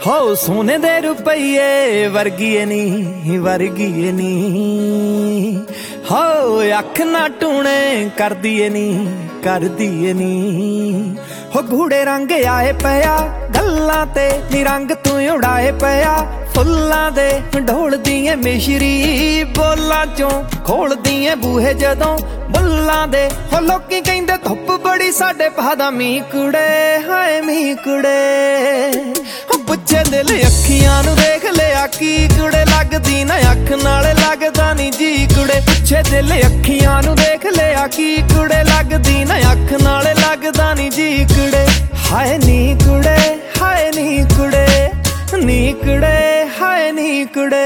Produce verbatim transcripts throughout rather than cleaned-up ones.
हो सोने दे रुपये वर्गीए नी वर्गीए नी हो अख ना टूने कर दिए नी कर दिए नी हो गूढ़े रंग आए पया गल्लां ते नी रंग तू उड़ाए पया फुल्लां दे ढोल दिए मिश्री बोलां चों खोल दिए बूहे जदों बुल्लां दे हो लोकी कहिंदे धुप बड़ी साडे पहादा मी कुड़े हाय मी कुड़े हो पुछे दिल अखियां नू देख लिया की कुड़े लगदी ना अख नाले लगदा नी जी कुड़े पुछे दिल अखियां नू देख लिया की कुड़े लगदी ना अख नाले लगदा नी जी कुड़े हाय नी कुड़े हाय नी कुड़े नी कुड़े हाय नी कुड़े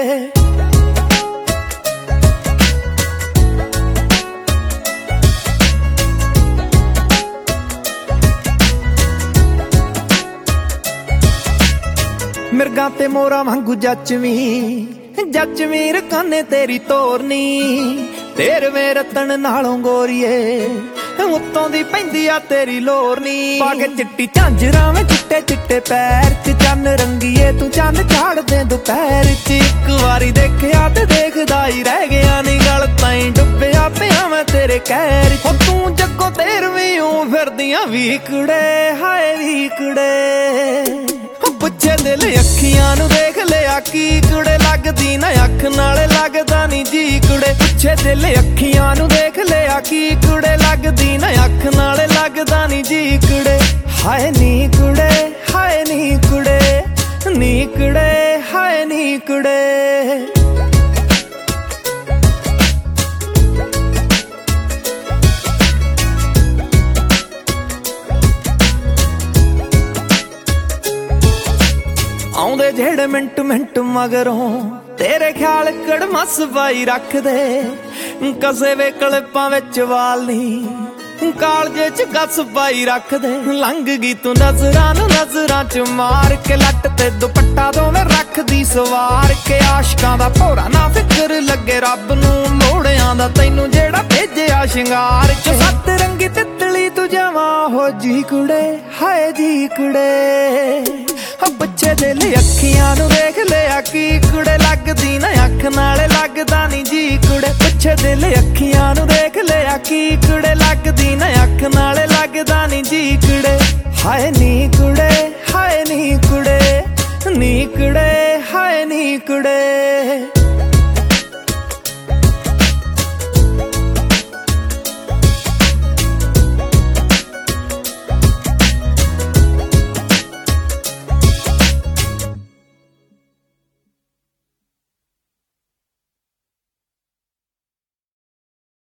मिर्गा ते मोरा वांगू जचवी जचवी रकाने तेरी तोरनी तेरे वे रतन नालों गोरीए उत्तों दी पैंदी आ तेरी लोरनी पाके चिट्टी झांजरां में चिट्टे चिट्टे पैर च चन्न रंगीए तू चन्न झाड़ दे दोपहर च एक वारी देखिया ते देखदा ही रह गया नी गल ताईं डुब्बिया पिया मैं तेरे कहर च तू जग्गों तेरवीं ऊं फिरदियां वी कुड़े हाय वी कुड़े पुछे दिल अखियां नू देख लिया की कुड़े लगदी ना अख नाले लगदा नी जी कुड़े पुछे दिल अखियां नू देख लिया की कुड़े लगदी ना अख नाले लगदा नी जी कुड़े हाय नी कुड़े हाय नी कुड़े नी कुड़े हाय नी कुड़े आउंदे जेड़े मिंट मिंट मगरों तेरे ख्याल कड़मस पाई रख दे कसे वे कलिपां विच वाल नी कालजे च गस पाई रख दे लंघ गई तू नजरां नू नजरां च मार के लट ते दुपट्टा दोवें रख दी सवार के आशकां दा भोरा ना फिकर लगे रब नू मोड़ियां दा तैनू जेड़ा भेजिया शिंगार च सत रंगी तितली तू जवां हो जी कुड़े हाय जी कुड़े पुछे दिल अखियां नू देख लिया की कुड़े लगदी ना अख नाले लगदा नी जी कुड़े पुछे दिल अखियां नू देख लिया की कुड़े लगदी ना अख नाले लगदा नी जी कुड़े हाय नी कुड़े हाय नी कुड़े नी कुड़े हाय नी कुड़े।